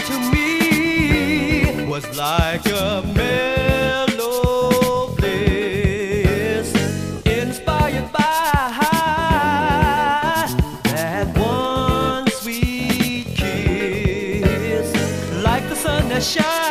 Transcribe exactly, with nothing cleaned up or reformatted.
to me was like a mellow bliss, inspired by that one sweet kiss, like the sun that shines